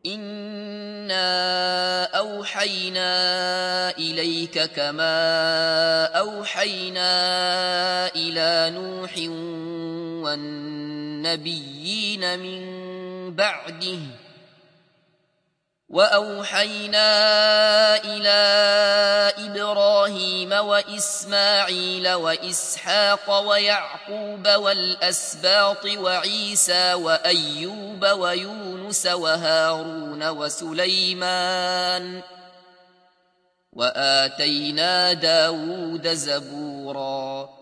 إنا أوحينا إليك كما أوحينا إلى نوح والنبيين من بعده وأوحينا إلى إبراهيم وإسماعيل وإسحاق ويعقوب والأسباط وعيسى وأيوب ويونس وهارون وسليمان وآتينا داود زبورا